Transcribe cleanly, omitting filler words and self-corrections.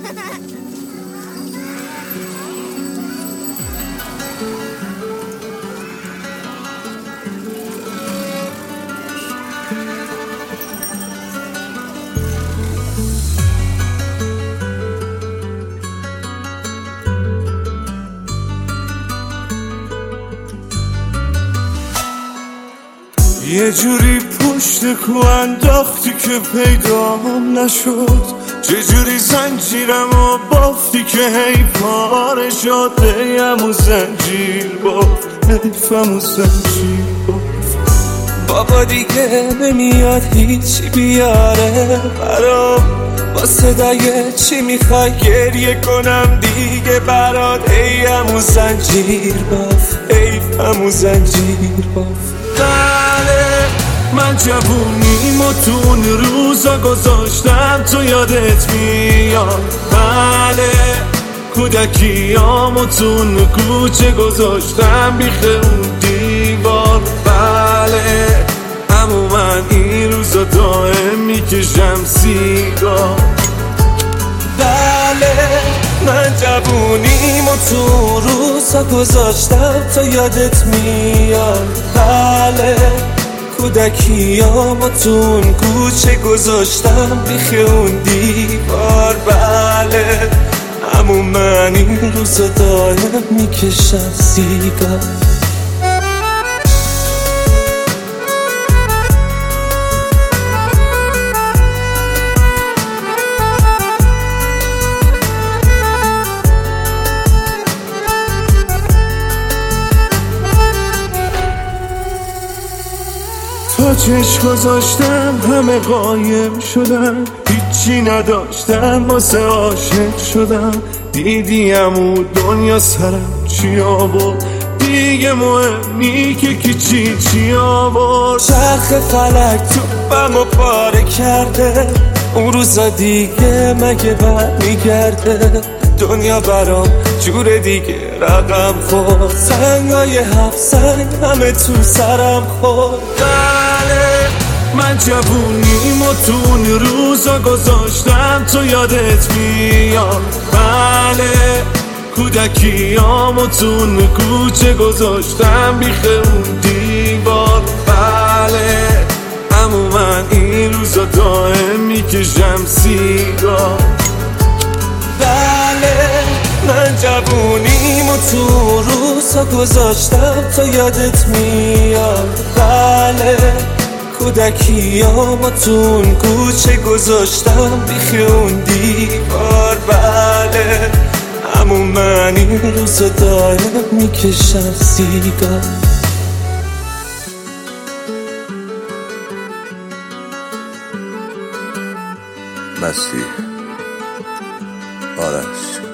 یه جوری پشت کو انداختی که پیدام نشد، چجوری زنجیرمو بافتی که هی پاره شد. همون زنجیر بافت، حیفمون زنجیر بافت. بابا دیگه نمیاد هیچی بیاره برام، با صدای چی میخوای گریه کنم دیگه برات. ای همون زنجیر بافت، حیفمون زنجیر بافت. من جوونیمو تو اون روزا گذاشتم، تو یادت میاد؟ بله کودکیامو تو اون کوچه گذاشتم بیخ اون دیوار. بله اما من این روزا دائم میکشم سیگار. بله من جوونیمو تو روزا گذاشتم، تو یادت میاد؟ بله کودکیامو تو اون کوچه گذاشتم بیخ اون دیوار. بله اما من این روزا دائم میکشم سیگار. تا چشم گذاشتم همه قایم شدم، هیچی نداشتم واسه عاشق شدم. دیدیم و دنیا سرم چی آورد، دیگه مهم نی که کی چی آورد. چرخ فلک توپمو پاره کرده، اون روزا دیگه مگه برمیگرده. دنیا برام جور دیگه رقم خورد، سنگای 7 سنگ همه تو سرم خورد. من جوونیمو تو اون روزا گذاشتم، تو یادت میاد؟ بله کودکیامو تو اون کوچه گذاشتم بیخ اون دیوار. بله اما من این روزا دائم میکشم سیگار. بله من جوونیمو تو روزا گذاشتم، تو یادت میاد؟ بله کودکیامو تو اون کوچه گذاشتم بیخ اون دیوار. بله اما من این روزا دائم میکشم سیگار. مسیح آرش